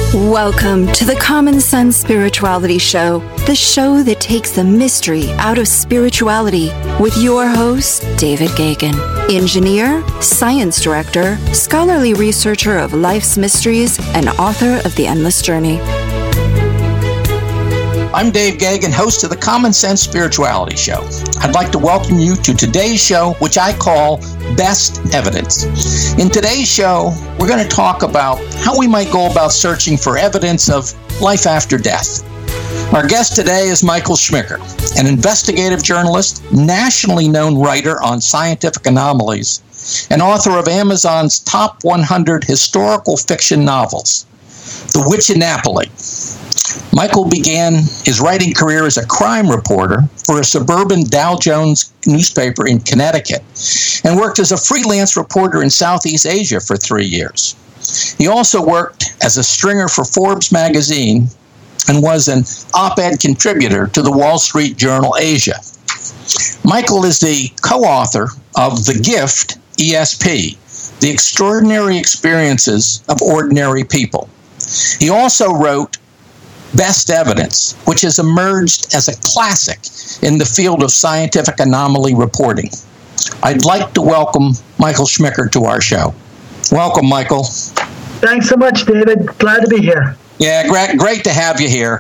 Welcome to the Common Sense Spirituality Show, the show that takes the mystery out of spirituality with your host, David Gagan, engineer, science director, scholarly researcher of life's mysteries, and author of The Endless Journey. I'm Dave Gagan, host of the Common Sense Spirituality Show. I'd like to welcome you to today's show, which I call Best Evidence. In today's show, we're going to talk about how we might go about searching for evidence of life after death. Our guest today is Michael Schmicker, an investigative journalist, nationally known writer on scientific anomalies, and author of Amazon's top 100 historical fiction novels, The Witch in Napoli. Michael began his writing career as a crime reporter for a suburban Dow Jones newspaper in Connecticut and worked as a freelance reporter in Southeast Asia for 3 years. He also worked as a stringer for Forbes magazine and was an op-ed contributor to the Wall Street Journal Asia. Michael is the co-author of The Gift, ESP, The Extraordinary Experiences of Ordinary People. He also wrote Best Evidence, which has emerged as a classic in the field of scientific anomaly reporting. I'd like to welcome Michael Schmicker to our show. Welcome, Michael. Thanks so much, David. Glad to be here. Yeah, great to have you here.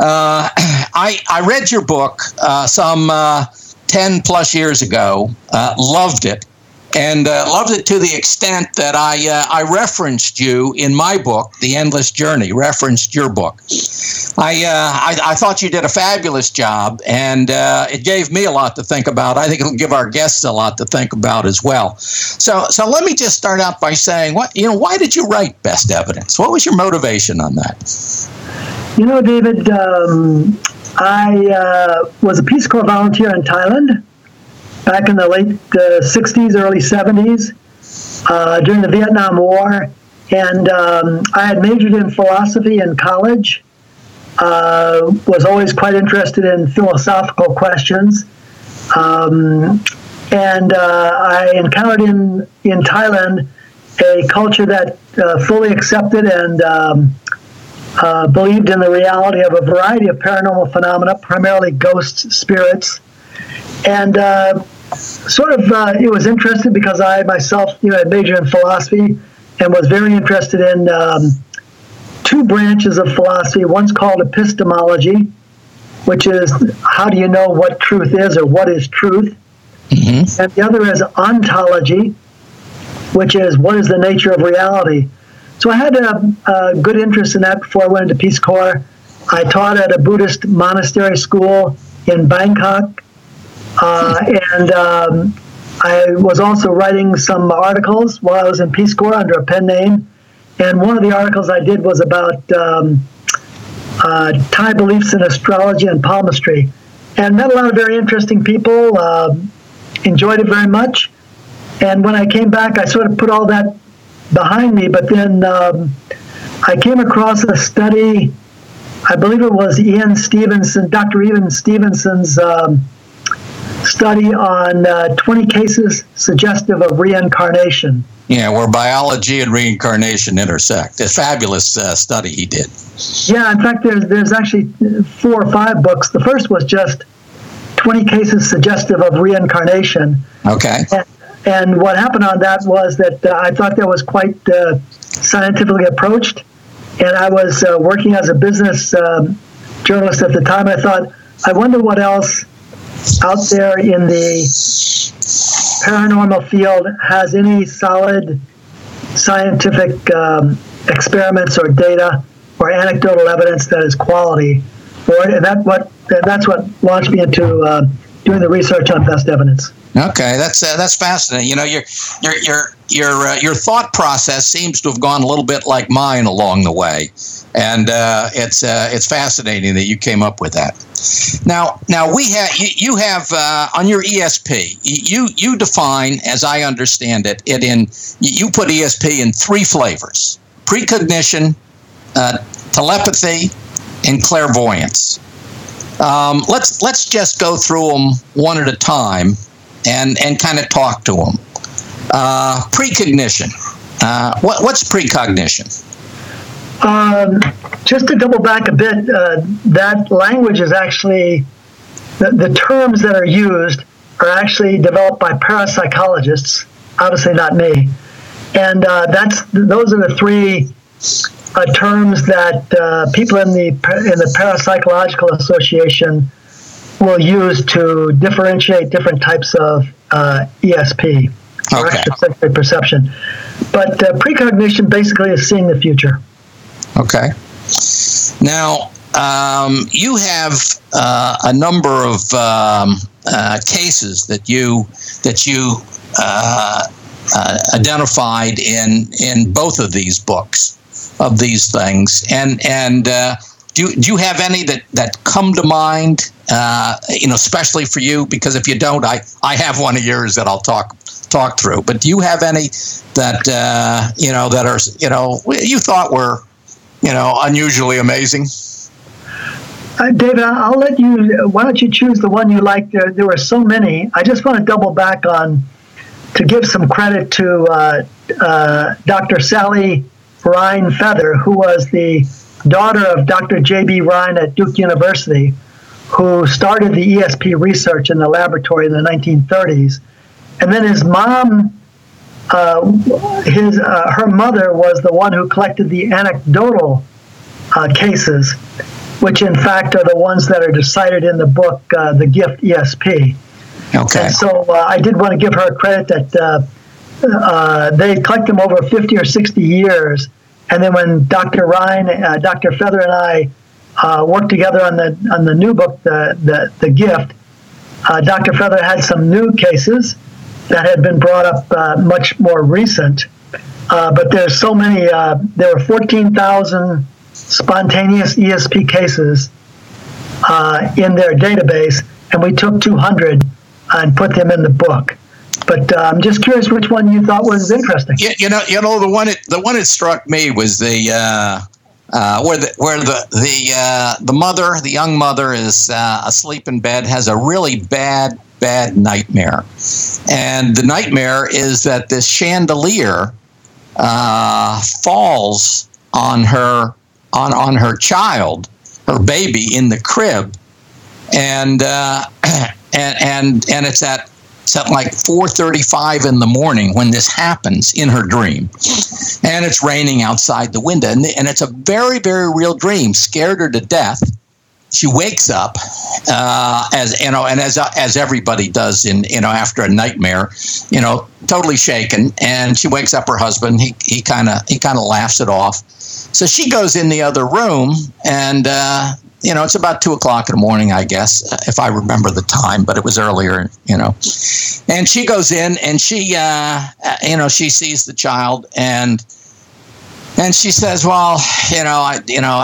I read your book some 10 plus years ago, loved it, and loved it to the extent that I referenced you in my book, The Endless Journey, referenced your book. I thought you did a fabulous job, and it gave me a lot to think about. I think it'll give our guests a lot to think about as well. So let me just start out by saying, why did you write Best Evidence? What was your motivation on that? David, I was a Peace Corps volunteer in Thailand back in the late 60s, early 70s, during the Vietnam War. And I had majored in philosophy in college, was always quite interested in philosophical questions. And I encountered in Thailand a culture that fully accepted and believed in the reality of a variety of paranormal phenomena, primarily ghosts, spirits. And it was interesting because I myself, had majored in philosophy and was very interested in two branches of philosophy. One's called epistemology, which is how do you know what truth is or what is truth? Mm-hmm. And the other is ontology, which is what is the nature of reality. So I had a good interest in that before I went into Peace Corps. I taught at a Buddhist monastery school in Bangkok. I was also writing some articles while I was in Peace Corps under a pen name. And one of the articles I did was about Thai beliefs in astrology and palmistry. And met a lot of very interesting people, enjoyed it very much. And when I came back, I sort of put all that behind me. But then I came across a study, I believe it was Dr. Ian Stevenson's study on 20 cases suggestive of reincarnation. Yeah, where biology and reincarnation intersect. A fabulous study he did. Yeah, in fact, there's actually 4 or 5 books. The first was just 20 cases suggestive of reincarnation. Okay. And what happened on that was that I thought that was quite scientifically approached. And I was working as a business journalist at the time. I thought, I wonder what else out there in the paranormal field has any solid scientific experiments or data or anecdotal evidence that is quality. And that's what launched me into doing the research on Best Evidence. Okay, that's fascinating. Your thought process seems to have gone a little bit like mine along the way, and it's fascinating that you came up with that. Now you have on your ESP you define, as I understand it, you put ESP in 3 flavors: precognition, telepathy, and clairvoyance. Let's just go through them one at a time and kind of talk to them. Precognition. What's precognition? Just to double back a bit, that language is actually, the terms that are used are actually developed by parapsychologists, obviously not me. And those are the three terms that people in the Parapsychological Association will use to differentiate different types of ESP, or extrasensory perception. But precognition basically is seeing the future. Okay. Now, you have a number of cases that you identified in both of these books of these things, and do you have any that come to mind? Especially for you, because if you don't, I have one of yours that I'll talk through. But do you have any that that are you thought were unusually amazing? David, I'll let you. Why don't you choose the one you like? There were so many. I just want to double back to give some credit to Dr. Sally Rhine Feather, who was the daughter of Dr. J.B. Rhine at Duke University, who started the ESP research in the laboratory in the 1930s. And then his mom, her mother was the one who collected the anecdotal cases, which in fact are the ones that are cited in the book, The Gift ESP. Okay. And so I did want to give her credit that they collect them over 50 or 60 years. And then when Dr. Rhine, Dr. Feather and I worked together on the new book, The Gift, Dr. Feather had some new cases that had been brought up much more recent. But there's so many, there were 14,000 spontaneous ESP cases in their database, and we took 200 and put them in the book. But I'm just curious which one you thought was interesting. Yeah, the one that struck me was the where the mother, the young mother, is asleep in bed, has a really bad nightmare, and the nightmare is that this chandelier falls on her child, her baby, in the crib, and it's at like 4:35 in the morning when this happens in her dream, and it's raining outside the window, and it's a very, very real dream. Scared her to death. She wakes up, as everybody does after a nightmare, totally shaken, and she wakes up her husband. He kind of laughs it off. So she goes in the other room, and it's about 2:00 in the morning, I guess, if I remember the time, but it was earlier, And she goes in, and she, she sees the child, and she says, "Well, I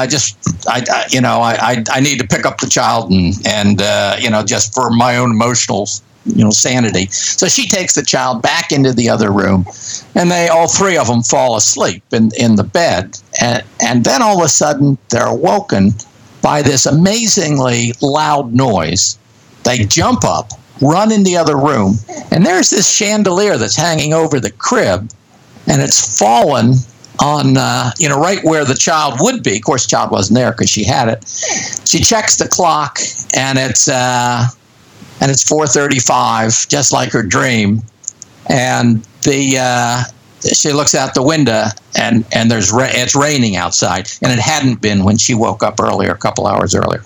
need to pick up the child, and just for my own emotional, sanity." So she takes the child back into the other room, and all three of them fall asleep in the bed, and then all of a sudden they're awoken by this amazingly loud noise. They jump up, run in the other room, and there's this chandelier that's hanging over the crib, and it's fallen on, right where the child would be. Of course, the child wasn't there because she had it. She checks the clock, and it's 4:35, just like her dream, and she looks out the window, and it's raining outside, and it hadn't been when she woke up earlier, a couple hours earlier.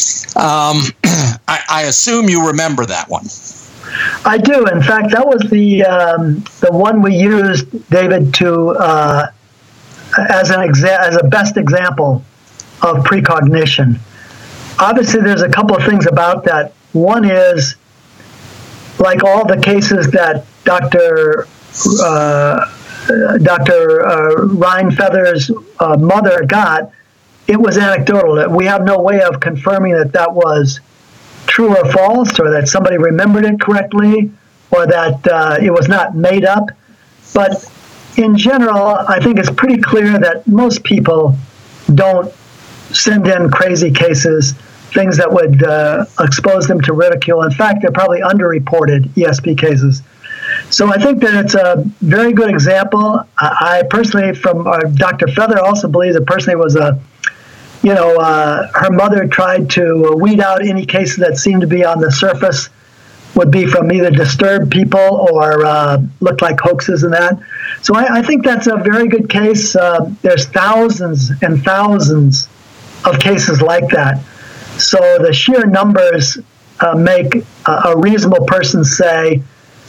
I assume you remember that one. I do. In fact, that was the one we used, David, to as a best example of precognition. Obviously, there's a couple of things about that. One is, like all the cases that Dr. Rhine Feather's mother got, it was anecdotal. We have no way of confirming that was true or false, or that somebody remembered it correctly, or that it was not made up. But in general, I think it's pretty clear that most people don't send in crazy cases, things that would expose them to ridicule. In fact, they're probably underreported ESP cases. So I think that it's a very good example. I personally, from Dr. Feather, also believe that personally was her mother tried to weed out any cases that seemed to be on the surface, would be from either disturbed people or looked like hoaxes and that. So I think that's a very good case. There's thousands and thousands of cases like that. So the sheer numbers make a reasonable person say,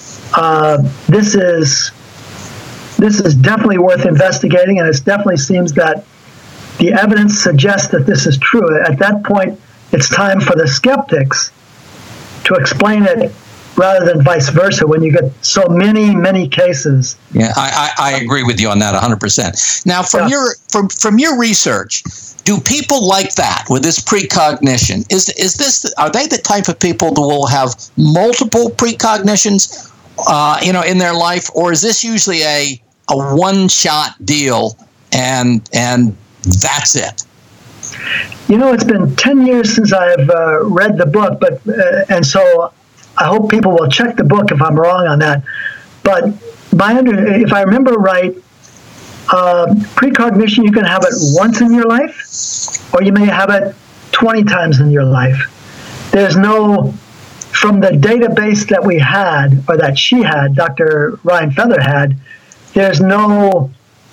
this is definitely worth investigating, and it definitely seems that the evidence suggests that this is true. At that point, it's time for the skeptics to explain it rather than vice versa when you get so many cases. Yeah, I agree with you on that 100%. Now, from your research, do people like that with this precognition? Are they the type of people that will have multiple precognitions, in their life, or is this usually a one-shot deal and that's it? It's been 10 years since I've read the book, and so I hope people will check the book if I'm wrong on that. But if I remember right, precognition, you can have it once in your life, or you may have it 20 times in your life. There's no, from the database that we had, or that she had, Dr. Ryan Feather had, there's no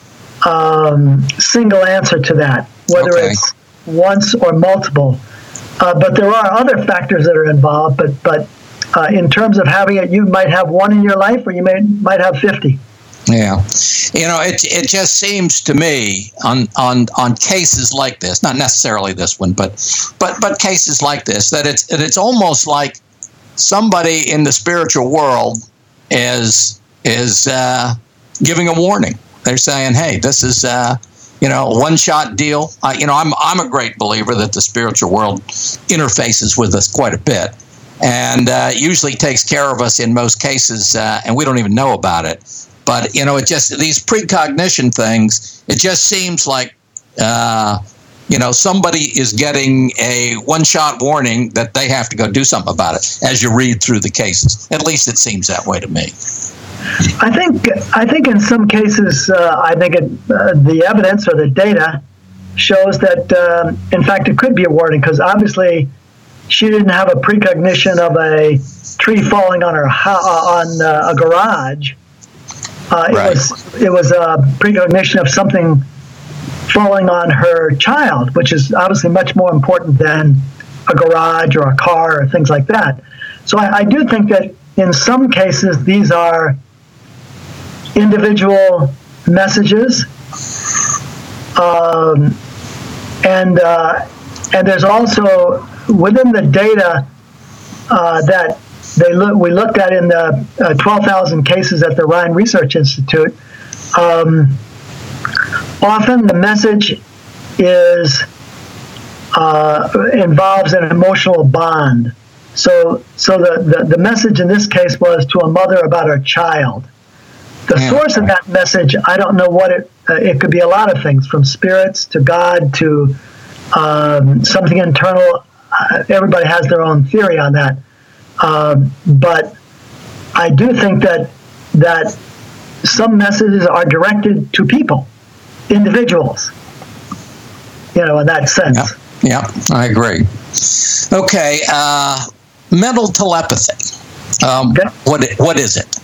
single answer to that, whether it's once or multiple. But there are other factors that are involved, but in terms of having it, you might have one in your life, or you might have 50. Yeah, it just seems to me on cases like this, not necessarily this one, but cases like this, that it's almost like somebody in the spiritual world is giving a warning. They're saying, "Hey, this is a one-shot deal." I'm a great believer that the spiritual world interfaces with us quite a bit, and usually takes care of us in most cases, and we don't even know about it. But it just, these precognition things, it just seems like somebody is getting a one-shot warning that they have to go do something about it. As you read through the cases, at least it seems that way to me. I think in some cases, the evidence or the data shows that, in fact, it could be a warning, because obviously she didn't have a precognition of a tree falling on her on a garage. Right. It was a precognition of something falling on her child, which is obviously much more important than a garage or a car or things like that. So I do think that in some cases these are individual messages, and there's also within the data that we looked at in the 12,000 cases at the Ryan Research Institute. Often the message involves an emotional bond. So the message in this case was to a mother about her child. The source of that message, I don't know what it could be a lot of things, from spirits to God to something internal. Everybody has their own theory on that. But I do think that some messages are directed to people, individuals, in that sense. Yeah, I agree. Okay, mental telepathy. What is it?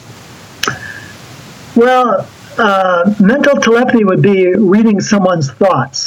Well, mental telepathy would be reading someone's thoughts.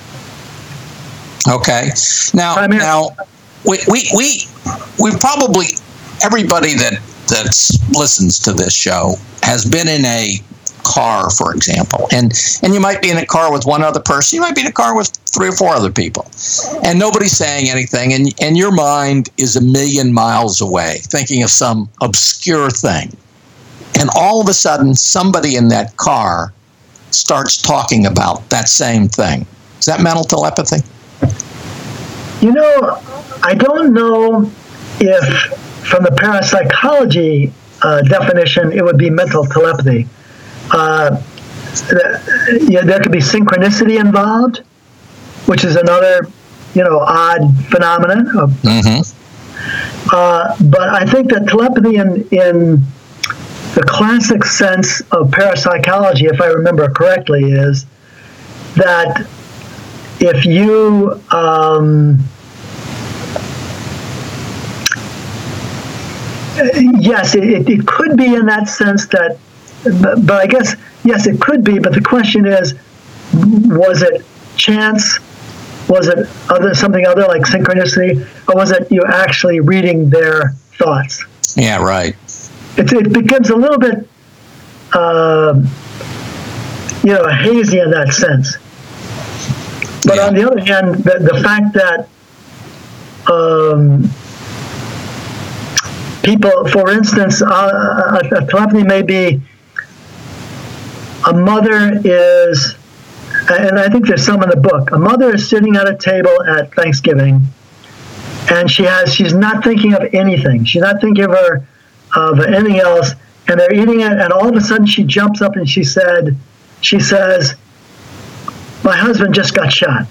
Okay. Now we probably, everybody that listens to this show has been in a car, for example, and you might be in a car with one other person, you might be in a car with 3 or 4 other people, and nobody's saying anything, and your mind is a million miles away thinking of some obscure thing, and all of a sudden somebody in that car starts talking about that same thing. Is that mental telepathy? I don't know if from the parapsychology definition it would be mental telepathy. There could be synchronicity involved, which is another, odd phenomenon. But I think that telepathy in the classic sense of parapsychology, if I remember correctly, is that if you yes, it could be in that sense that, but I guess, yes, it could be, but the question is, was it chance? Was it something other like synchronicity? Or was it you actually reading their thoughts? Yeah, right. It becomes a little bit, hazy in that sense. But on the other hand, the fact that people, for instance, a telepathy may be a mother is, and I think there's some in the book, a mother is sitting at a table at Thanksgiving, and she's not thinking of anything. She's not thinking of anything else, and they're eating it, and all of a sudden she jumps up and she says, "My husband just got shot."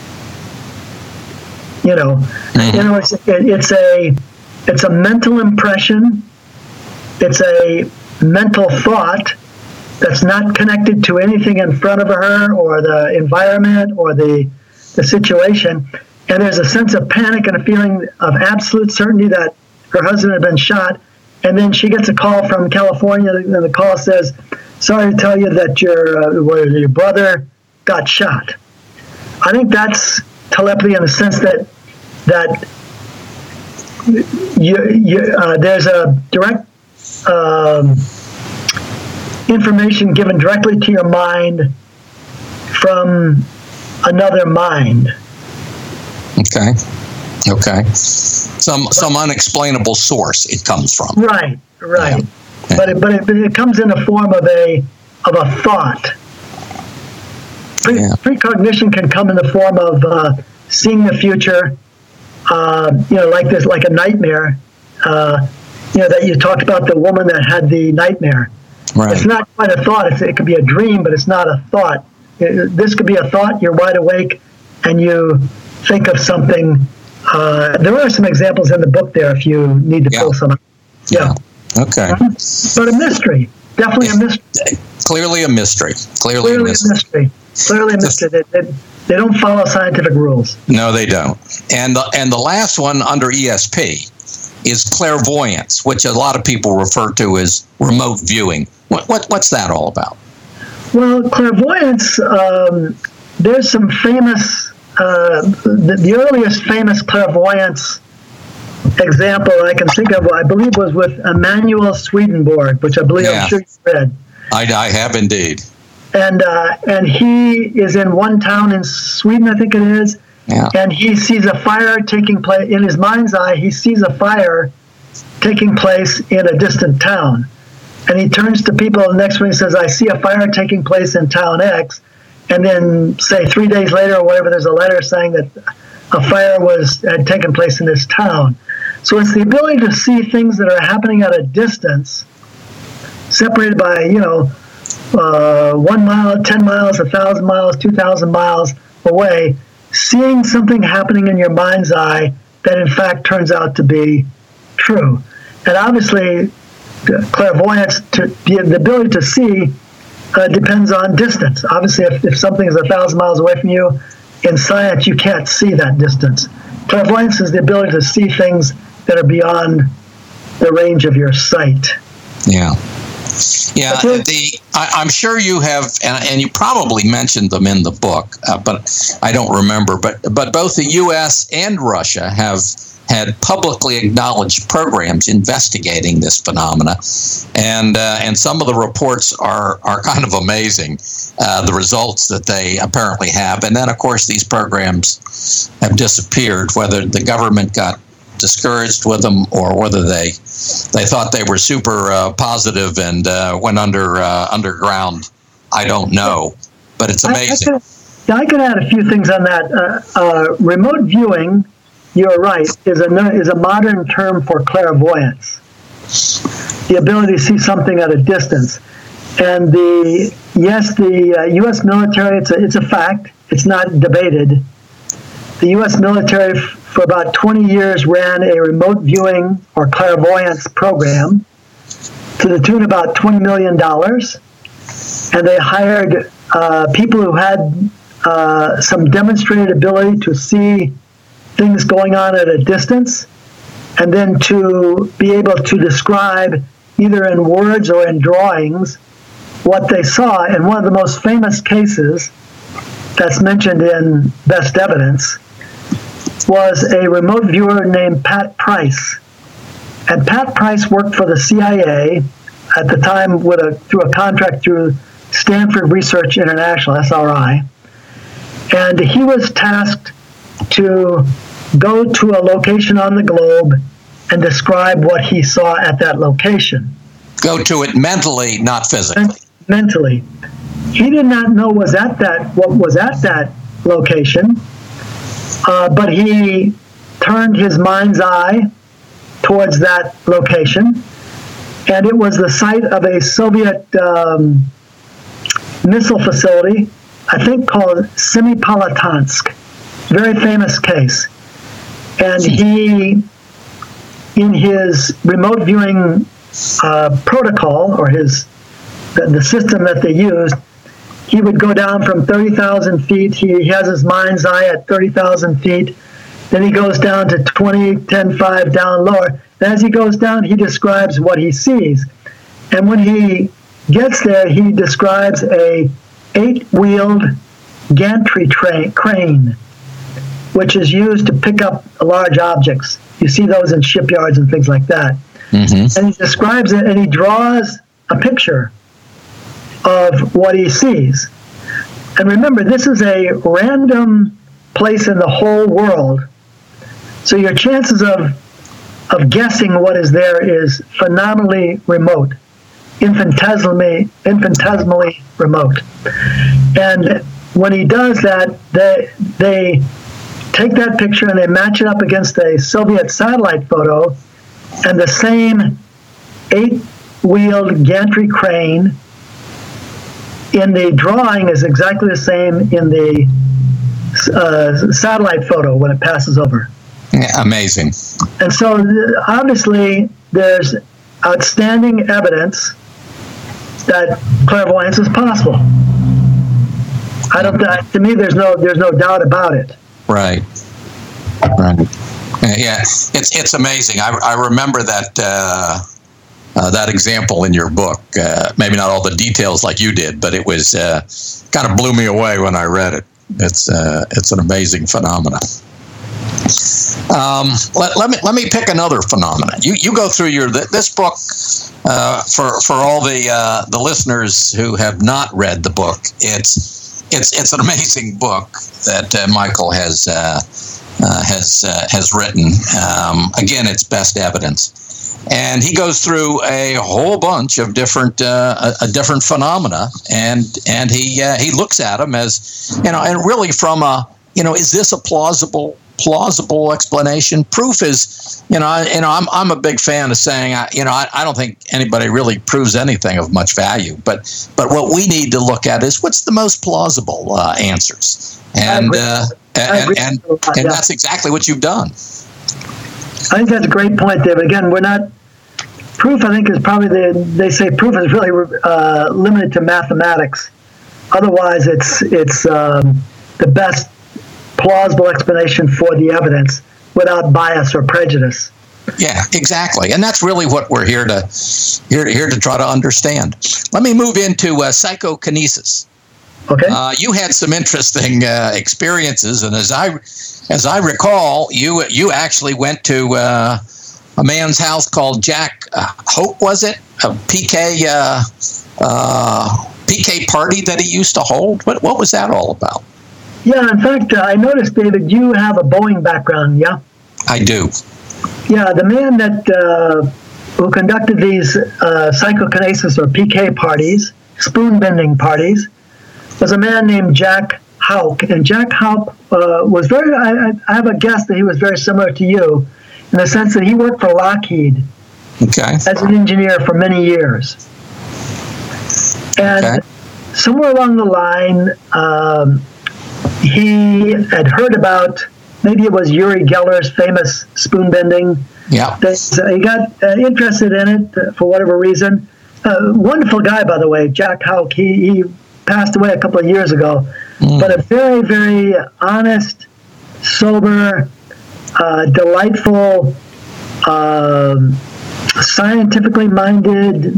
It's a mental impression. It's a mental thought that's not connected to anything in front of her or the environment or the situation. And there's a sense of panic and a feeling of absolute certainty that her husband had been shot. And then she gets a call from California, and the call says, "Sorry to tell you that your brother got shot." I think that's telepathy in the sense that there's a direct information given directly to your mind from another mind. Okay. Some unexplainable source it comes from. Right. Yeah. But it comes in the form of a thought. Precognition can come in the form of seeing the future. Like a nightmare. That you talked about, the woman that had the nightmare. Right. It's not quite a thought. It could be a dream, but it's not a thought. This could be a thought. You're wide awake, and you think of something. There are some examples in the book there if you need to pull some. Yeah. Okay. But a mystery. Definitely a mystery. Clearly a mystery. Clearly a mystery. They don't follow scientific rules. No, they don't. And the last one under ESP is clairvoyance, which a lot of people refer to as remote viewing. What's that all about? Well, clairvoyance, there's some famous, the earliest famous clairvoyance example I can think of, I believe, was with Emanuel Swedenborg, which I believe I'm sure you've read. I have indeed. And he is in one town in Sweden, I think it is, and he sees a fire taking place. In his mind's eye, he sees a fire taking place in a distant town. And he turns to people the next one and says, "I see a fire taking place in town X." And then, say, 3 days later or whatever, there's a letter saying that a fire had taken place in this town. So it's the ability to see things that are happening at a distance, separated by, 1 mile, 10 miles, 1,000 miles, 2,000 miles away, seeing something happening in your mind's eye that in fact turns out to be true. And obviously, clairvoyance, the ability to see, depends on distance. Obviously, if something is 1,000 miles away from you, in science, you can't see that distance. Clairvoyance is the ability to see things that are beyond the range of your sight. Yeah. Yeah, I'm sure you have, and you probably mentioned them in the book, but I don't remember. But both the U.S. and Russia have had publicly acknowledged programs investigating this phenomena, and some of the reports are kind of amazing. The results that they apparently have, and then of course these programs have disappeared. Whether the government got discouraged with them or whether they thought they were super positive and went underground, I don't know. But it's amazing. I could add a few things on that. Remote viewing, you're right, is a modern term for clairvoyance. The ability to see something at a distance. And the U.S. military, it's a fact. It's not debated. The U.S. military for about 20 years ran a remote viewing or clairvoyance program. to the tune of about $20 million. And they hired people who had some demonstrated ability to see things going on at a distance, and then to be able to describe either in words or in drawings what they saw. And one of the most famous cases that's mentioned in Best Evidence was a remote viewer named Pat Price. And Pat Price worked for the CIA at the time through a contract through Stanford Research International, SRI. And he was tasked to go to a location on the globe and describe what he saw at that location. Go to it mentally, not physically. Mentally. He did not know what was at that location, but he turned his mind's eye towards that location, and it was the site of a Soviet missile facility, I think called Semipalatinsk. Very famous case. And he, in his remote viewing protocol, or the system that they used, he would go down from 30,000 feet. He has his mind's eye at 30,000 feet. Then he goes down to 20, 10, 5, down lower. And as he goes down, he describes what he sees. And when he gets there, he describes a 8-wheeled gantry crane, which is used to pick up large objects. You see those in shipyards and things like that. Mm-hmm. And he describes it, and he draws a picture of what he sees. And remember, this is a random place in the whole world. So your chances of guessing what is there is phenomenally remote, infinitesimally remote. And when he does that, they take that picture and they match it up against a Soviet satellite photo, and the same 8-wheeled gantry crane in the drawing is exactly the same in the satellite photo when it passes over. Yeah, amazing. And so obviously there's outstanding evidence that clairvoyance is possible. To me, there's no doubt about it. Right. Yeah, it's amazing. I remember that example in your book. Maybe not all the details like you did, but it was kind of blew me away when I read it. It's an amazing phenomenon. Let me pick another phenomenon. You go through this book for all the listeners who have not read the book. It's an amazing book that Michael has written. Again, it's Best Evidence, and he goes through a whole bunch of different phenomena, and he looks at them as and really from is this a plausible explanation? Proof is, I'm a big fan of saying, I don't think anybody really proves anything of much value, but what we need to look at is what's the most plausible answers, and that's exactly what you've done. I think that's a great point, David. Again, proof, I think, is probably they say proof is really limited to mathematics. Otherwise, it's the best plausible explanation for the evidence without bias or prejudice. Yeah, exactly, and that's really what we're here to try to understand. Let me move into psychokinesis. Okay. You had some interesting experiences, and as I recall, you actually went to a man's house called Jack Hope, was it? A PK party that he used to hold. What was that all about? Yeah, in fact, I noticed, David, you have a Boeing background, yeah? I do. Yeah, the man who conducted these psychokinesis or PK parties, spoon-bending parties, was a man named Jack Houck. And Jack Houck was very, I have a guess that he was very similar to you in the sense that he worked for Lockheed as an engineer for many years. And somewhere along the line, he had heard about, maybe it was Uri Geller's famous spoon bending, Yeah. He got interested in it for whatever reason. Wonderful guy, by the way, Jack Houck. He passed away a couple of years ago, but a very, very honest, sober, delightful, scientifically minded,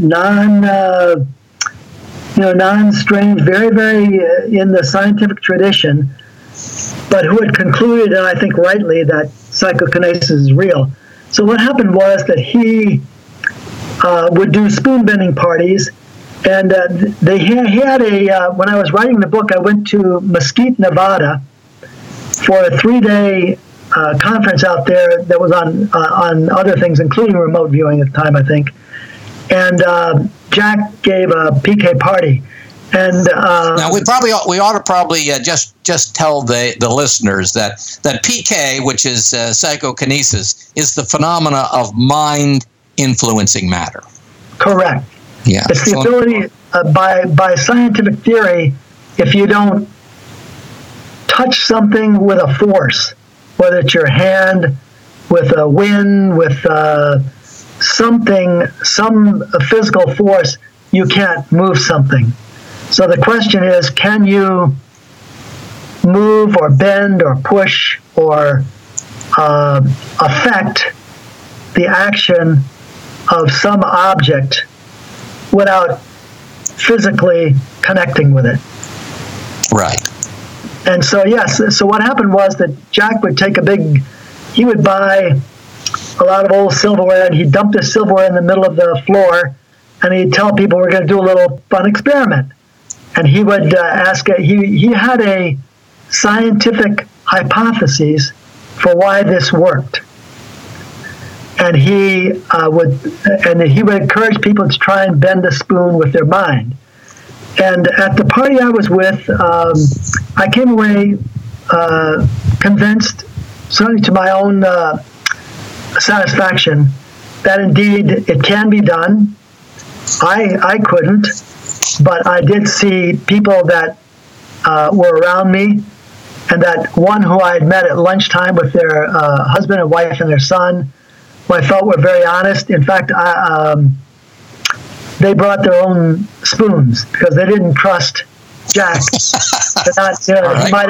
non-strange, very, very in the scientific tradition, but who had concluded, and I think rightly, that psychokinesis is real. So what happened was that he would do spoon bending parties, and he had when I was writing the book, I went to Mesquite, Nevada for a 3-day conference out there that was on other things, including remote viewing at the time, I think. And Jack gave a PK party. And now we ought to probably just tell the listeners that PK, which is psychokinesis, is the phenomena of mind influencing matter. Correct. Yeah. It's the ability by scientific theory, if you don't touch something with a force, whether it's your hand, with a wind, with some physical force, you can't move something. So the question is, can you move or bend or push or affect the action of some object without physically connecting with it? Right. And so, yes, so what happened was that Jack would he would buy a lot of old silverware, and he'd dump the silverware in the middle of the floor, and he'd tell people, we're going to do a little fun experiment. And he would he had a scientific hypothesis for why this worked. And he would encourage people to try and bend a spoon with their mind. And at the party I was with, I came away convinced, certainly to my own satisfaction, that indeed it can be done. I couldn't, but I did see people that were around me, and that one who I had met at lunchtime with their husband and wife and their son, who I felt were very honest. In fact, they brought their own spoons because they didn't trust Jack. Right. He might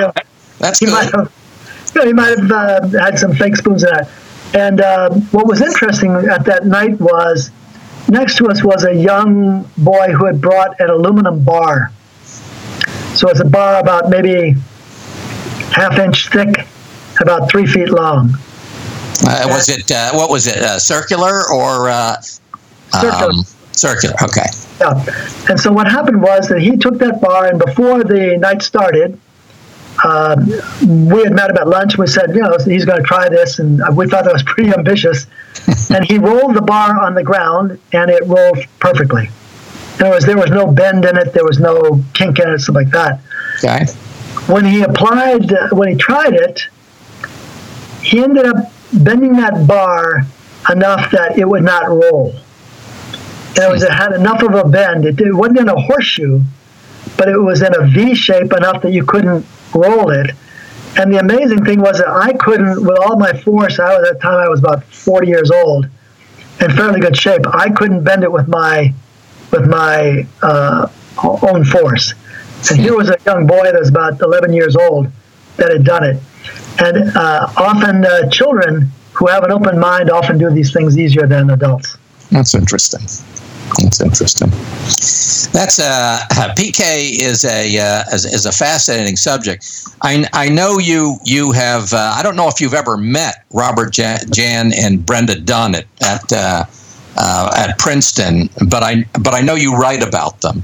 have had some fake spoons in that. And what was interesting at that night was, next to us was a young boy who had brought an aluminum bar. So it's a bar about maybe half-inch thick, about 3 feet long. Was it what was it? Circular or circular? Circular. Okay. Yeah. And so what happened was that he took that bar, and before the night started, we had met him at lunch. We said, he's going to try this, and we thought that was pretty ambitious. And he rolled the bar on the ground, and it rolled perfectly. In other words, there was no bend in it, there was no kink in it, something like that. Okay. When he tried it, he ended up bending that bar enough that it would not roll. In other words, it had enough of a bend. It wasn't in a horseshoe, but it was in a V shape enough that you couldn't roll it. And the amazing thing was that I couldn't, with all my force, at that time I was about 40 years old, in fairly good shape, I couldn't bend it with my own force. And here was a young boy that was about 11 years old that had done it. And often children who have an open mind often do these things easier than adults. That's interesting. That's PK is a fascinating subject. I know you have. I don't know if you've ever met Robert Jan and Brenda Dunn at Princeton, but I know you write about them.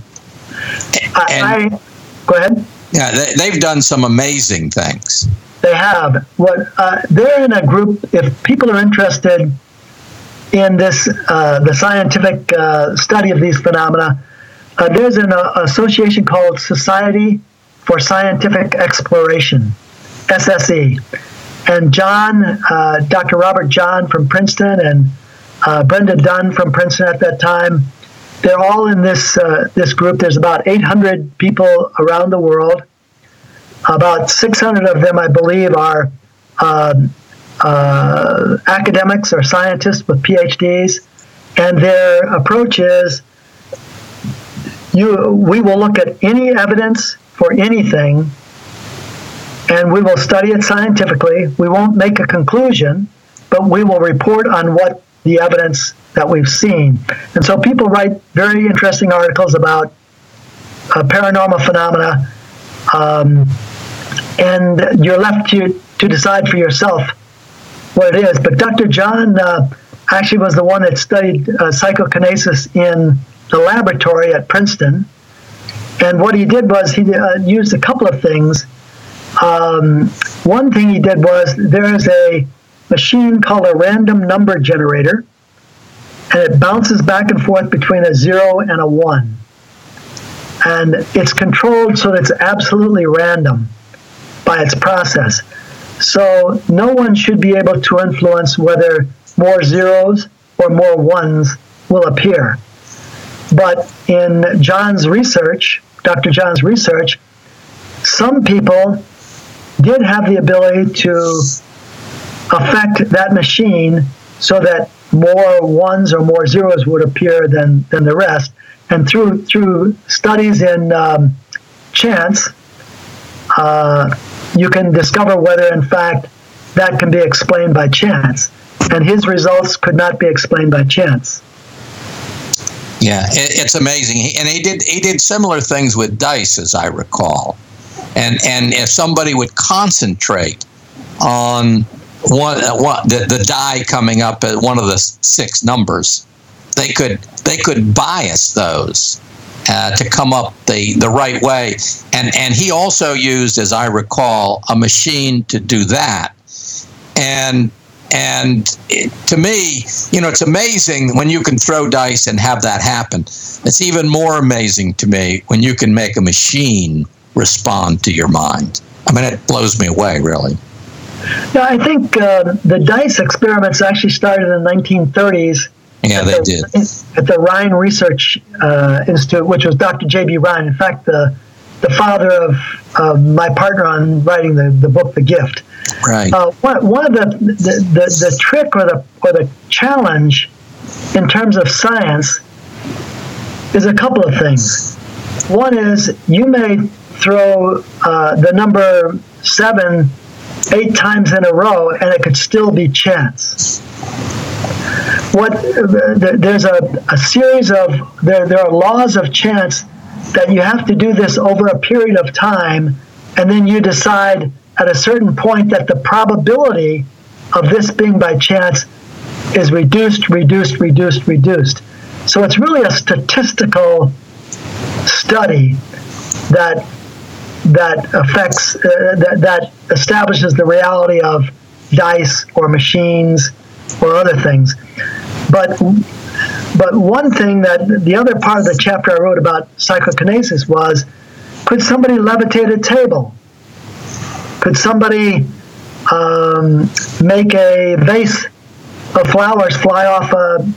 Go ahead. Yeah, they've done some amazing things. They have. They're in a group. If people are interested in this, the scientific study of these phenomena, there's an association called Society for Scientific Exploration, SSE. And Dr. Robert John from Princeton and Brenda Dunn from Princeton at that time, they're all in this group. There's about 800 people around the world. About 600 of them, I believe, are academics or scientists with PhDs, and their approach is we will look at any evidence for anything, and we will study it scientifically. We won't make a conclusion, but we will report on what the evidence that we've seen. And so people write very interesting articles about paranormal phenomena, and you're left to decide for yourself what it is. But Dr. John actually was the one that studied psychokinesis in the laboratory at Princeton. And what he did was he used a couple of things. One thing he did was there is a machine called a random number generator, and it bounces back and forth between a 0 and a 1. And it's controlled so that it's absolutely random by its process. So no one should be able to influence whether more zeros or more ones will appear. But in John's research, Dr. John's research, some people did have the ability to affect that machine so that more ones or more zeros would appear than the rest. And through studies in chance, you can discover whether, in fact, that can be explained by chance. And his results could not be explained by chance. Yeah, it's amazing. And he did similar things with dice, as I recall. And if somebody would concentrate on the die coming up at one of the 6 numbers, they could bias those to come up the right way. And he also used, as I recall, a machine to do that. And to me, it's amazing when you can throw dice and have that happen. It's even more amazing to me when you can make a machine respond to your mind. I mean, it blows me away, really. Yeah, I think the dice experiments actually started in the 1930s. Yeah, they did. At the Rhine Research Institute, which was Dr. J.B. Rhine. In fact, the father of my partner on writing the book, The Gift. Right. One of the trick or the challenge in terms of science is a couple of things. One is you may throw the number 7 8 times in a row, and it could still be chance. There's a series of there are laws of chance that you have to do this over a period of time, and then you decide at a certain point that the probability of this being by chance is reduced. So it's really a statistical study that affects that establishes the reality of dice or machines or other things. But one thing that the other part of the chapter I wrote about psychokinesis was, could somebody levitate a table? Could somebody make a vase of flowers fly off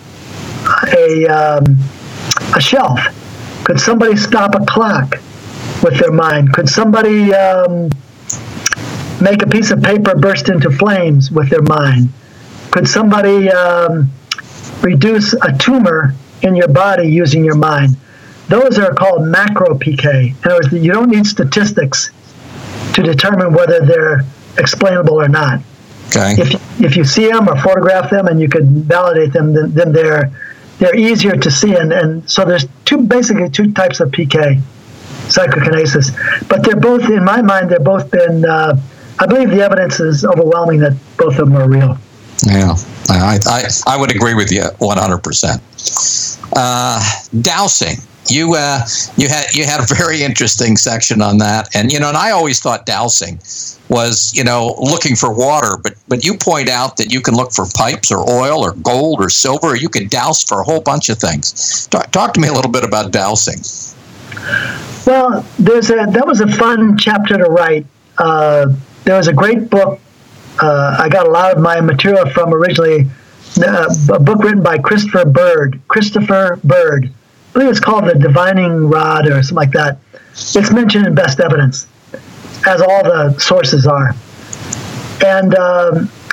a shelf? Could somebody stop a clock with their mind? Could somebody make a piece of paper burst into flames with their mind? Could somebody reduce a tumor in your body using your mind? Those are called macro PK. In other words, you don't need statistics to determine whether they're explainable or not. Okay. If you see them or photograph them and you can validate them, then they're easier to see. And so there's basically two types of PK, psychokinesis. But they're both, in my mind, they've both been, I believe the evidence is overwhelming that both of them are real. Yeah, I would agree with you 100%. Dowsing. You had a very interesting section on that, and I always thought dowsing was looking for water, but you point out that you can look for pipes or oil or gold or silver, or you can douse for a whole bunch of things. Talk to me a little bit about dowsing. Well, that was a fun chapter to write. There was a great book. I got a lot of my material from originally a book written by Christopher Bird. I believe it's called The Divining Rod or something like that. It's mentioned in Best Evidence, as all the sources are. And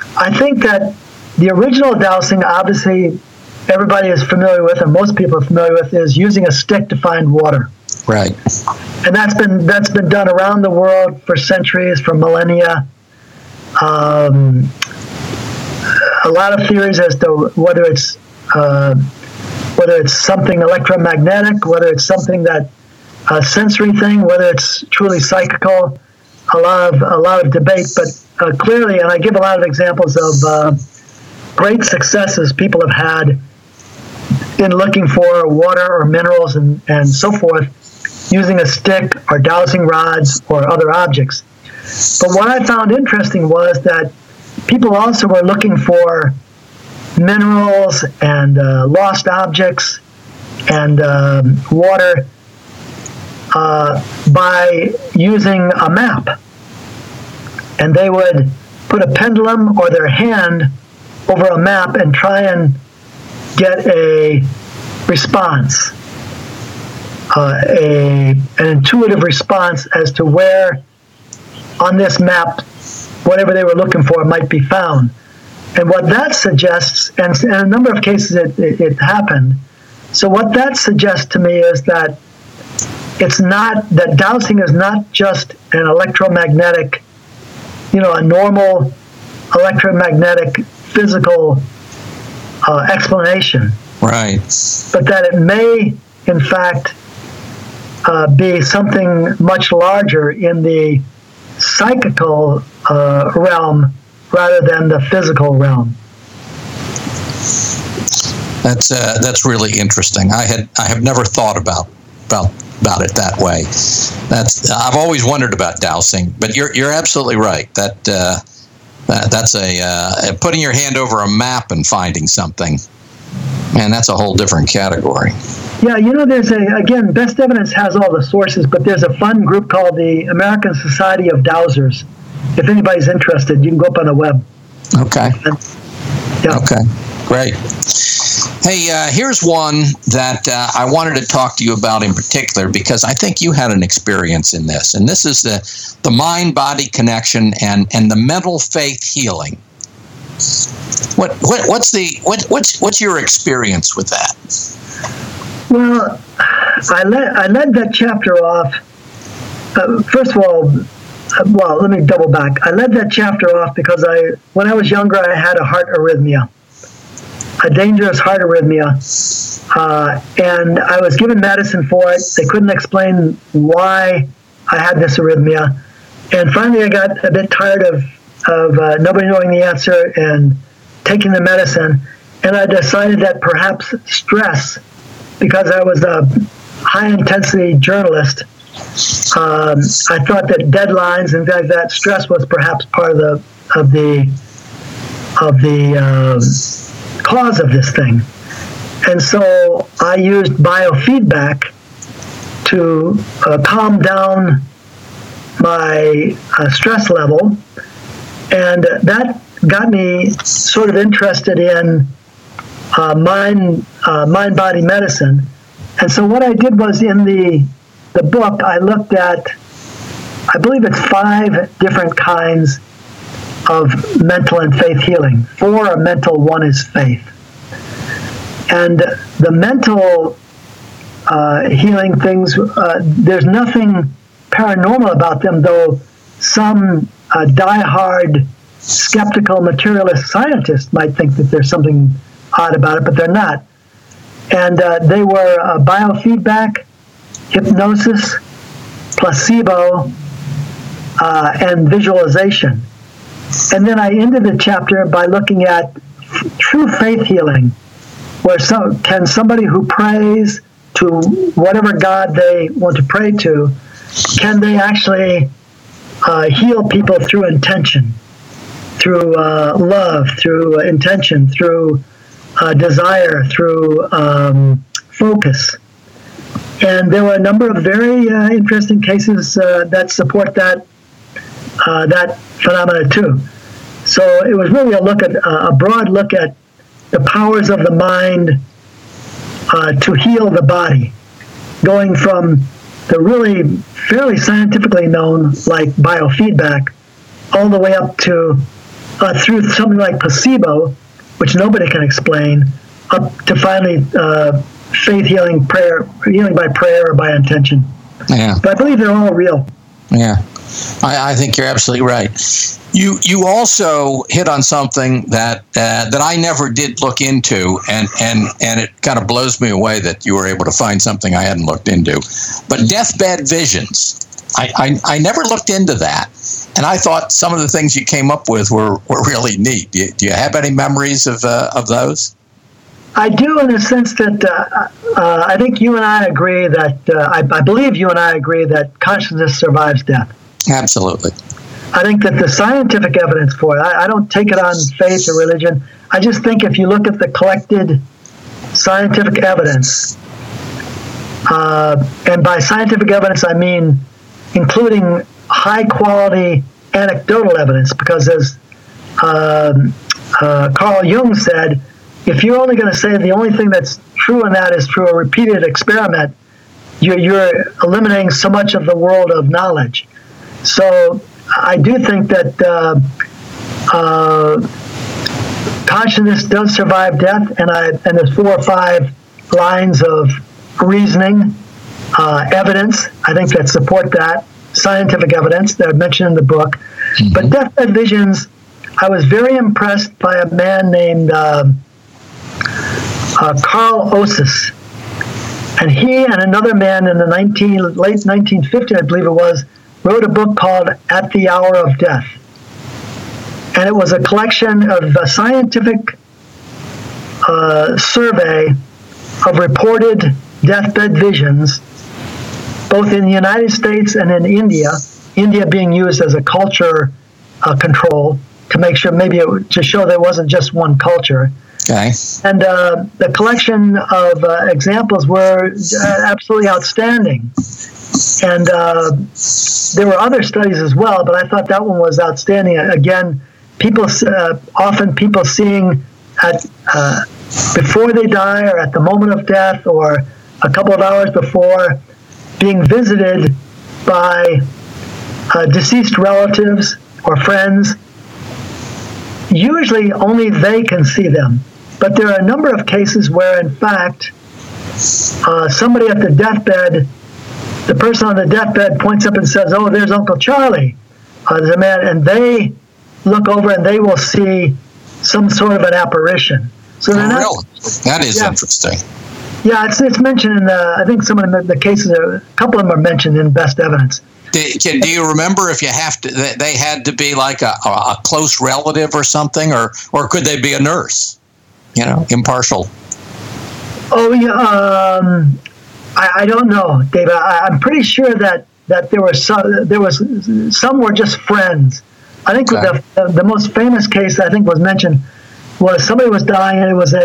I think that the original dowsing, obviously, everybody is familiar with, and most people are familiar with, is using a stick to find water. Right. And that's been done around the world for centuries, for millennia. A lot of theories as to whether it's something electromagnetic, whether it's something that a sensory thing, whether it's truly psychical. A lot of debate, but clearly, and I give a lot of examples of great successes people have had in looking for water or minerals and so forth, using a stick or dowsing rods or other objects. But what I found interesting was that people also were looking for minerals and lost objects and water by using a map. And they would put a pendulum or their hand over a map and try and get a response, an intuitive response as to where on this map whatever they were looking for might be found. And what that suggests, and in a number of cases it happened, so what that suggests to me is that it's not, that dowsing is not just an electromagnetic, a normal electromagnetic physical explanation. Right. But that it may, in fact, be something much larger in the psychical realm rather than the physical realm. That's really interesting. I have never thought about it that way. I've always wondered about dowsing, but you're absolutely right. That's a putting your hand over a map and finding something, and that's a whole different category. Yeah, there's again, Best Evidence has all the sources, but there's a fun group called the American Society of Dowsers. If anybody's interested, you can go up on the web. Okay. Yeah. Okay. Great. Hey, here's one that I wanted to talk to you about in particular, because I think you had an experience in this, and this is the mind-body connection and the mental faith healing. What's your experience with that? Well, I led that chapter off. First of all, let me double back. I led that chapter off because when I was younger, I had a heart arrhythmia, a dangerous heart arrhythmia, and I was given medicine for it. They couldn't explain why I had this arrhythmia, and finally I got a bit tired of nobody knowing the answer and taking the medicine, and I decided that perhaps stress, because I was a high-intensity journalist, I thought that deadlines and things like that, stress was perhaps part of the cause of this thing. And so I used biofeedback to calm down my stress level, and that got me sort of interested in mind-body medicine. And so what I did was, in the book, I looked at, I believe it's 5 different kinds of mental and faith healing. 4 are mental, 1 is faith. And the mental healing things, there's nothing paranormal about them, though some die-hard skeptical materialist scientists might think that there's something odd about it, but they're not. And they were biofeedback, hypnosis, placebo, and visualization. And then I ended the chapter by looking at true faith healing, where somebody who prays to whatever God they want to pray to, can they actually heal people through intention, through love, through intention, through desire, through focus. And there were a number of very interesting cases that support that phenomena too. So it was really a broad look at the powers of the mind to heal the body, going from the really fairly scientifically known, like biofeedback, all the way up to through something like placebo, which nobody can explain, up to finally faith healing by prayer or by intention. Yeah. But I believe they're all real. Yeah. I think you're absolutely right. You also hit on something that I never did look into, and it kind of blows me away that you were able to find something I hadn't looked into. But deathbed visions, I never looked into that, and I thought some of the things you came up with were really neat. Do you have any memories of those? I do, in the sense that I think you and I agree that I believe you and I agree that consciousness survives death. Absolutely. I think that the scientific evidence for it, I don't take it on faith or religion. I just think if you look at the collected scientific evidence, and by scientific evidence I mean including high-quality anecdotal evidence, because as Carl Jung said, if you're only going to say the only thing that's true in that is through a repeated experiment, you're eliminating so much of the world of knowledge. So I do think that consciousness does survive death, and there's 4 or 5 lines of reasoning, evidence, I think, that support that, scientific evidence that I mentioned in the book. Mm-hmm. But deathbed visions, I was very impressed by a man named Carl Osis. And he and another man in the late 1950s, I believe it was, wrote a book called At the Hour of Death. And it was a collection of a scientific survey of reported deathbed visions, both in the United States and in India, India being used as a culture control to make sure, to show there wasn't just one culture. Okay. And the collection of examples were absolutely outstanding. And there were other studies as well, but I thought that one was outstanding. Again, often people seeing before they die or at the moment of death or a couple of hours before, being visited by deceased relatives or friends. Usually only they can see them. But there are a number of cases where, in fact, somebody at the deathbed, the person on the deathbed points up and says, "Oh, there's Uncle Charlie." There's a man, and they look over and they will see some sort of an apparition. So they're not, really? That is interesting. Yeah, it's mentioned in I think some of the cases, a couple of them are mentioned in Best Evidence. Do you remember if they had to be like a close relative or something, or could they be a nurse? Impartial. Oh yeah, I don't know, David. I'm pretty sure that there was some were just friends. I think the most famous case I think was mentioned was somebody was dying, and it was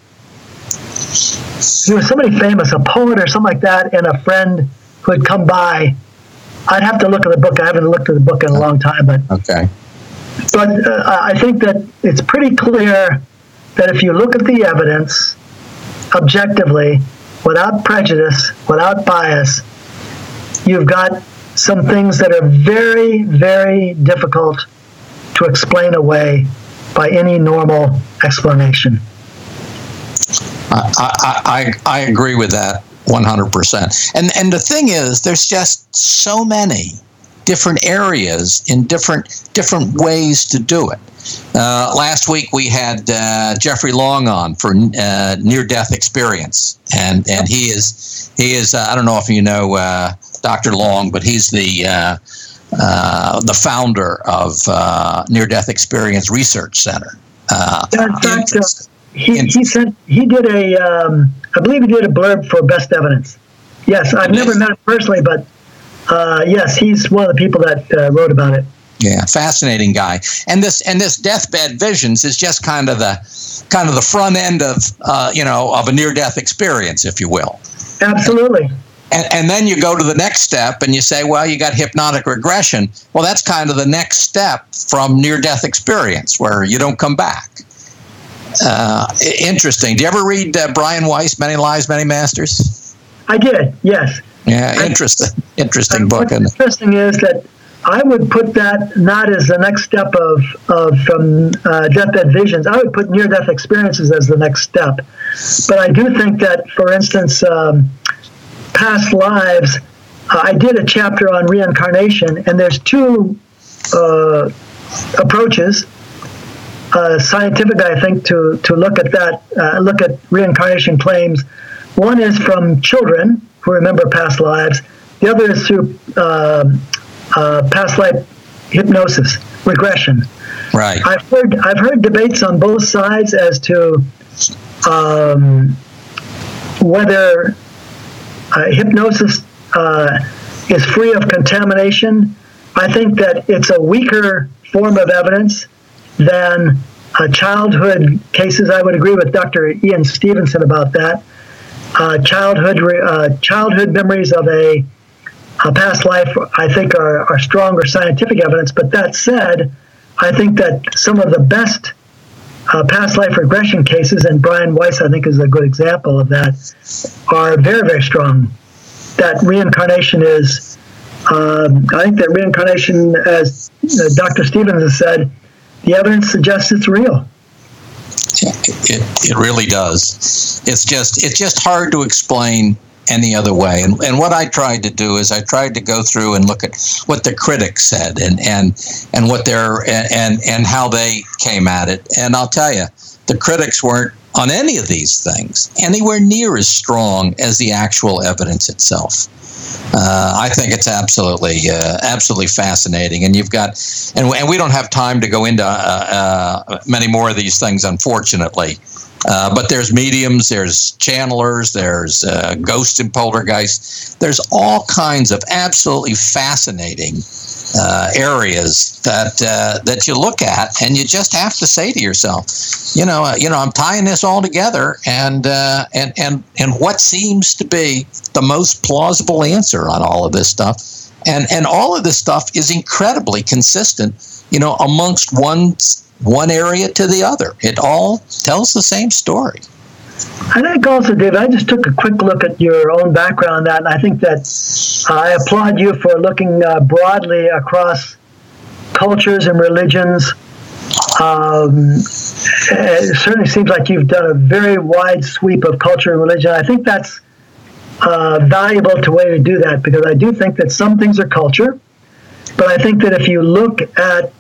somebody famous, a poet or something like that, and a friend who had come by. I'd have to look at the book. I haven't looked at the book in a long time, but okay. But I think that it's pretty clear that if you look at the evidence objectively, without prejudice, without bias, you've got some things that are very, very difficult to explain away by any normal explanation. I agree with that 100%. And the thing is, there's just so many different areas in different ways to do it. Last week we had Jeffrey Long on for near-death experience, and he is I don't know if you know Dr. Long, but he's the founder of Near-Death Experience Research Center. In fact, he did I believe he did a blurb for Best Evidence. Yes, I've never met him personally, but yes, he's one of the people that wrote about it. Yeah, fascinating guy. And this deathbed visions is just kind of the front end of of a near-death experience, if you will. Absolutely. And then you go to the next step and you say, well, you got hypnotic regression. Well, that's kind of the next step from near-death experience, where you don't come back. Interesting. Do you ever read Brian Weiss, Many Lives, Many Masters? I did, yes. Yeah, interesting book. What's interesting is that I would put that not as the next step of from deathbed visions. I would put near-death experiences as the next step. But I do think that, for instance, past lives, I did a chapter on reincarnation, and there's two approaches, scientific, I think, to look at that, look at reincarnation claims. One is from children who remember past lives. The other is through past life hypnosis, regression. Right. I've heard debates on both sides as to whether hypnosis is free of contamination. I think that it's a weaker form of evidence than childhood cases. I would agree with Dr. Ian Stevenson about that. Childhood memories of a past life, I think, are stronger scientific evidence. But that said, I think that some of the best past life regression cases, and Brian Weiss, I think, is a good example of that, are very, very strong. That reincarnation is, I think that reincarnation, as Dr. Stevens has said, the evidence suggests it's real. It really does. It's just hard to explain any other way. And what I tried to do is I tried to go through and look at what the critics said and what their and how they came at it. And I'll tell you, the critics weren't on any of these things anywhere near as strong as the actual evidence itself. I think it's absolutely fascinating, and you've got, and we don't have time to go into many more of these things, unfortunately. But there's mediums, there's channelers, there's ghosts and poltergeists. There's all kinds of absolutely fascinating areas that you look at, and you just have to say to yourself, I'm tying this all together, and what seems to be the most plausible answer on all of this stuff, and all of this stuff is incredibly consistent, amongst one area to the other. It all tells the same story. I think also, David, I just took a quick look at your own background on that, and I think that I applaud you for looking broadly across cultures and religions. It certainly seems like you've done a very wide sweep of culture and religion. I think that's valuable way to do that, because I do think that some things are culture, but I think that if you look at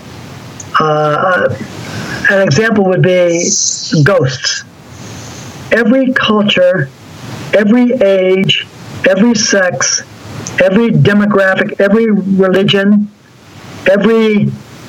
an example would be ghosts. Every culture, every age, every sex, every demographic, every religion, every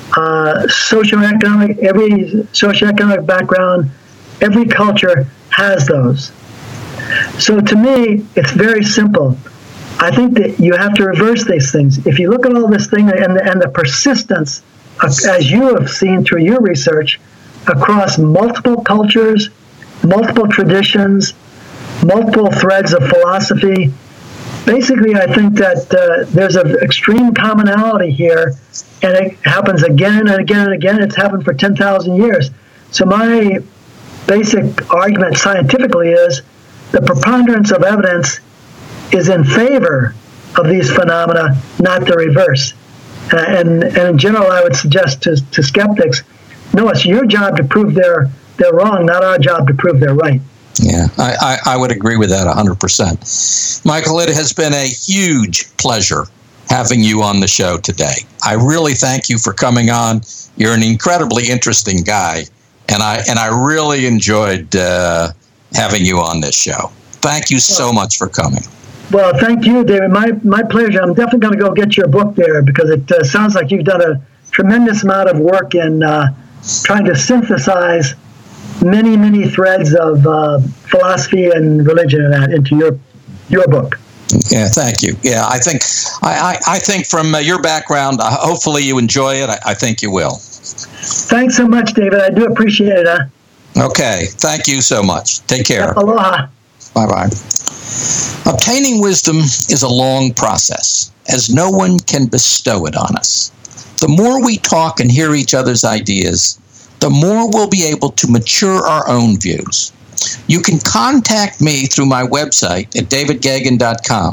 socioeconomic background, every culture has those. So to me, it's very simple. I think that you have to reverse these things. If you look at all this thing and the persistence, as you have seen through your research, across multiple cultures, multiple traditions, multiple threads of philosophy, basically I think that there's an extreme commonality here, and it happens again and again and again. It's happened for 10,000 years. So my basic argument scientifically is the preponderance of evidence is in favor of these phenomena, not the reverse. And in general, I would suggest to skeptics, no, it's your job to prove they're wrong, not our job to prove they're right. Yeah, I would agree with that 100%. Michael, it has been a huge pleasure having you on the show today. I really thank you for coming on. You're an incredibly interesting guy, and I really enjoyed having you on this show. Thank you so much for coming. Well, thank you, David. My pleasure. I'm definitely going to go get your book there, because it sounds like you've done a tremendous amount of work in trying to synthesize many, many threads of philosophy and religion and that into your book. Yeah, thank you. Yeah, I think from your background, hopefully you enjoy it. I think you will. Thanks so much, David. I do appreciate it. Okay. Thank you so much. Take care. Aloha. Bye-bye. Obtaining wisdom is a long process, as no one can bestow it on us. The more we talk and hear each other's ideas, the more we'll be able to mature our own views. You can contact me through my website at davidgeoghegan.com.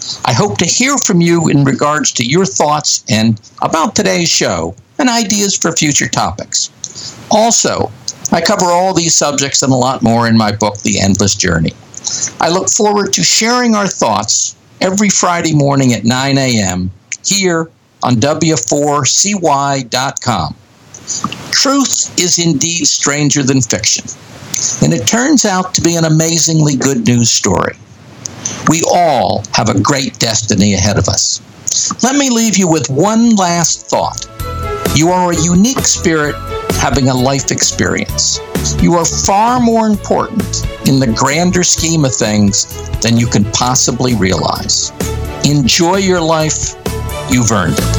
I hope to hear from you in regards to your thoughts and about today's show and ideas for future topics. Also, I cover all these subjects and a lot more in my book, The Endless Journey. I look forward to sharing our thoughts every Friday morning at 9 a.m. here on W4CY.com. Truth is indeed stranger than fiction, and it turns out to be an amazingly good news story. We all have a great destiny ahead of us. Let me leave you with one last thought. You are a unique spirit having a life experience. You are far more important in the grander scheme of things than you can possibly realize. Enjoy your life. You've earned it.